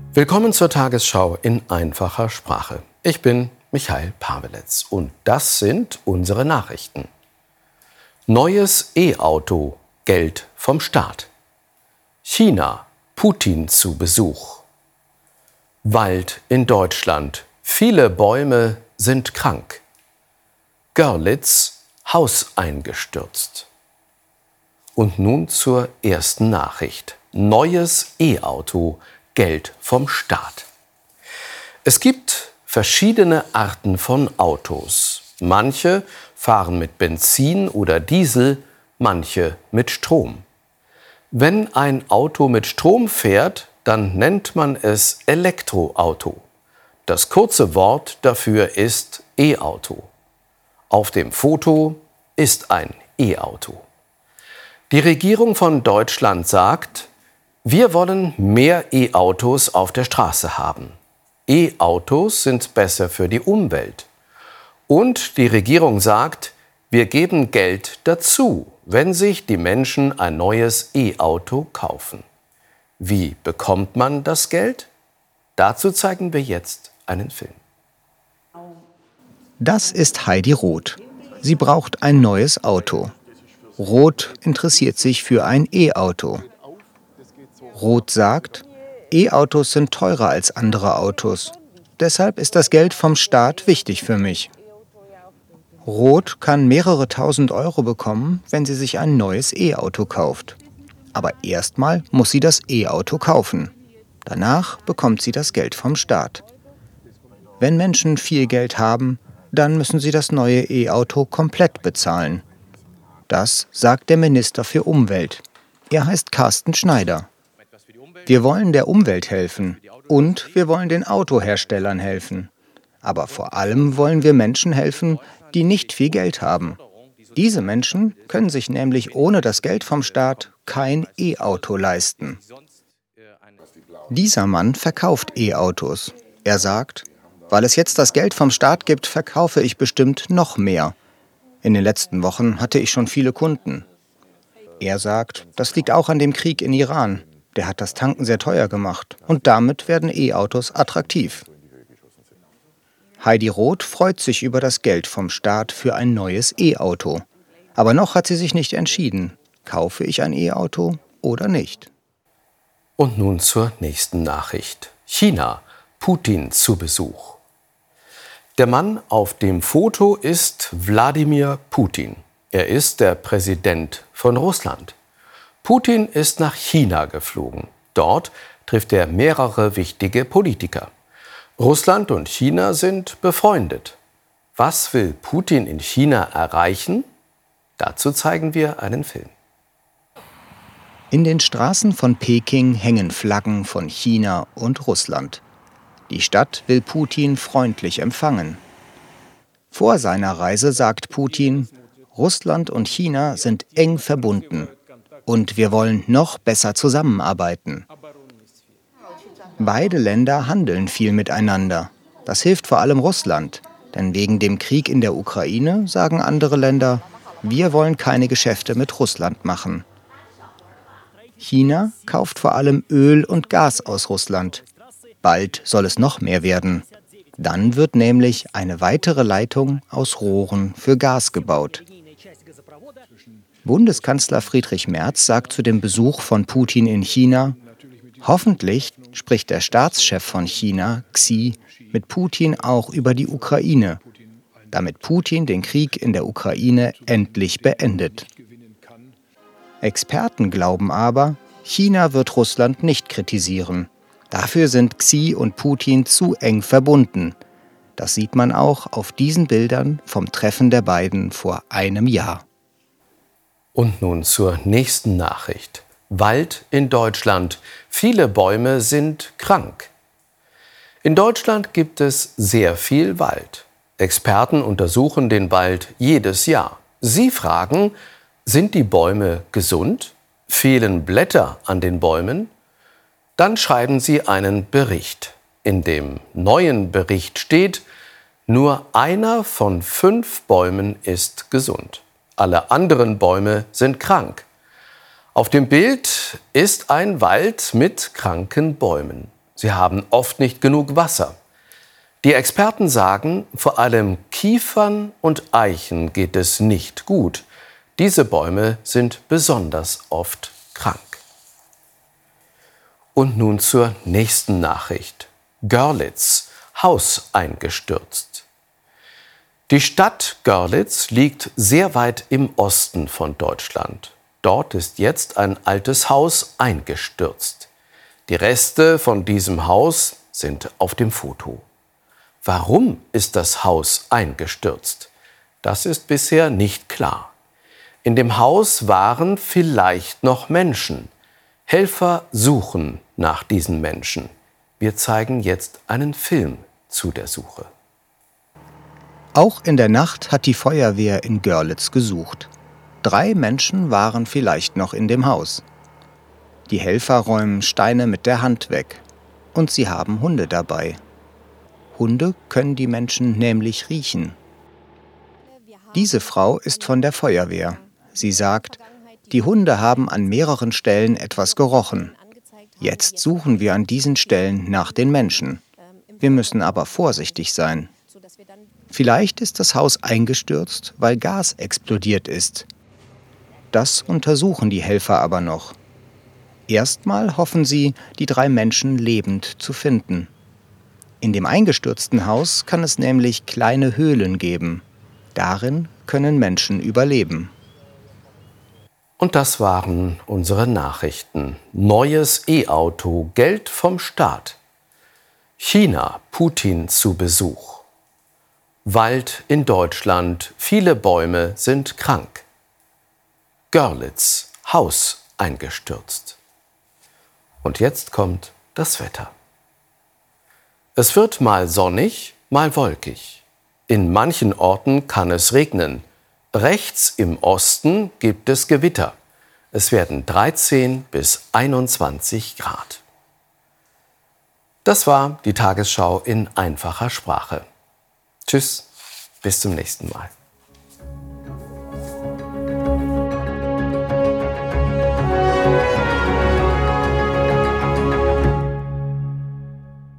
Willkommen zur Tagesschau in einfacher Sprache. Ich bin Michael Paweletz und das sind unsere Nachrichten. Neues E-Auto, Geld vom Staat. China, Putin zu Besuch. Wald in Deutschland, viele Bäume sind krank. Görlitz, Haus eingestürzt. Und nun zur ersten Nachricht. Neues E-Auto, Geld vom Staat. Es gibt verschiedene Arten von Autos. Manche fahren mit Benzin oder Diesel, manche mit Strom. Wenn ein Auto mit Strom fährt, dann nennt man es Elektroauto. Das kurze Wort dafür ist E-Auto. Auf dem Foto ist ein E-Auto. Die Regierung von Deutschland sagt, wir wollen mehr E-Autos auf der Straße haben. E-Autos sind besser für die Umwelt. Und die Regierung sagt, wir geben Geld dazu, wenn sich die Menschen ein neues E-Auto kaufen. Wie bekommt man das Geld? Dazu zeigen wir jetzt einen Film. Das ist Heidi Roth. Sie braucht ein neues Auto. Roth interessiert sich für ein E-Auto. Roth sagt, E-Autos sind teurer als andere Autos. Deshalb ist das Geld vom Staat wichtig für mich. Roth kann mehrere tausend Euro bekommen, wenn sie sich ein neues E-Auto kauft. Aber erstmal muss sie das E-Auto kaufen. Danach bekommt sie das Geld vom Staat. Wenn Menschen viel Geld haben, dann müssen sie das neue E-Auto komplett bezahlen. Das sagt der Minister für Umwelt. Er heißt Carsten Schneider. Wir wollen der Umwelt helfen und wir wollen den Autoherstellern helfen. Aber vor allem wollen wir Menschen helfen, die nicht viel Geld haben. Diese Menschen können sich nämlich ohne das Geld vom Staat kein E-Auto leisten. Dieser Mann verkauft E-Autos. Er sagt, weil es jetzt das Geld vom Staat gibt, verkaufe ich bestimmt noch mehr. In den letzten Wochen hatte ich schon viele Kunden. Er sagt, das liegt auch an dem Krieg in Iran. Der hat das Tanken sehr teuer gemacht und damit werden E-Autos attraktiv. Heidi Roth freut sich über das Geld vom Staat für ein neues E-Auto. Aber noch hat sie sich nicht entschieden. Kaufe ich ein E-Auto oder nicht? Und nun zur nächsten Nachricht. China, Putin zu Besuch. Der Mann auf dem Foto ist Wladimir Putin. Er ist der Präsident von Russland. Putin ist nach China geflogen. Dort trifft er mehrere wichtige Politiker. Russland und China sind befreundet. Was will Putin in China erreichen? Dazu zeigen wir einen Film. In den Straßen von Peking hängen Flaggen von China und Russland. Die Stadt will Putin freundlich empfangen. Vor seiner Reise sagt Putin, Russland und China sind eng verbunden und wir wollen noch besser zusammenarbeiten. Beide Länder handeln viel miteinander. Das hilft vor allem Russland, denn wegen dem Krieg in der Ukraine sagen andere Länder, wir wollen keine Geschäfte mit Russland machen. China kauft vor allem Öl und Gas aus Russland. Bald soll es noch mehr werden. Dann wird nämlich eine weitere Leitung aus Rohren für Gas gebaut. Bundeskanzler Friedrich Merz sagt zu dem Besuch von Putin in China, hoffentlich spricht der Staatschef von China, Xi, mit Putin auch über die Ukraine, damit Putin den Krieg in der Ukraine endlich beendet. Experten glauben aber, China wird Russland nicht kritisieren. Dafür sind Xi und Putin zu eng verbunden. Das sieht man auch auf diesen Bildern vom Treffen der beiden vor einem Jahr. Und nun zur nächsten Nachricht. Wald in Deutschland. Viele Bäume sind krank. In Deutschland gibt es sehr viel Wald. Experten untersuchen den Wald jedes Jahr. Sie fragen, sind die Bäume gesund? Fehlen Blätter an den Bäumen? Dann schreiben sie einen Bericht. In dem neuen Bericht steht, nur einer von 5 Bäumen ist gesund. Alle anderen Bäume sind krank. Auf dem Bild ist ein Wald mit kranken Bäumen. Sie haben oft nicht genug Wasser. Die Experten sagen, vor allem Kiefern und Eichen geht es nicht gut. Diese Bäume sind besonders oft krank. Und nun zur nächsten Nachricht. Görlitz, Haus eingestürzt. Die Stadt Görlitz liegt sehr weit im Osten von Deutschland. Dort ist jetzt ein altes Haus eingestürzt. Die Reste von diesem Haus sind auf dem Foto. Warum ist das Haus eingestürzt? Das ist bisher nicht klar. In dem Haus waren vielleicht noch Menschen. Helfer suchen nach diesen Menschen. Wir zeigen jetzt einen Film zu der Suche. Auch in der Nacht hat die Feuerwehr in Görlitz gesucht. 3 Menschen waren vielleicht noch in dem Haus. Die Helfer räumen Steine mit der Hand weg. Und sie haben Hunde dabei. Hunde können die Menschen nämlich riechen. Diese Frau ist von der Feuerwehr. Sie sagt, die Hunde haben an mehreren Stellen etwas gerochen. Jetzt suchen wir an diesen Stellen nach den Menschen. Wir müssen aber vorsichtig sein. Vielleicht ist das Haus eingestürzt, weil Gas explodiert ist. Das untersuchen die Helfer aber noch. Erstmal hoffen sie, die 3 Menschen lebend zu finden. In dem eingestürzten Haus kann es nämlich kleine Höhlen geben. Darin können Menschen überleben. Und das waren unsere Nachrichten. Neues E-Auto, Geld vom Staat. China, Putin zu Besuch. Wald in Deutschland, viele Bäume sind krank. Görlitz, Haus eingestürzt. Und jetzt kommt das Wetter. Es wird mal sonnig, mal wolkig. In manchen Orten kann es regnen. Rechts im Osten gibt es Gewitter. Es werden 13 bis 21 Grad. Das war die Tagesschau in einfacher Sprache. Tschüss, bis zum nächsten Mal.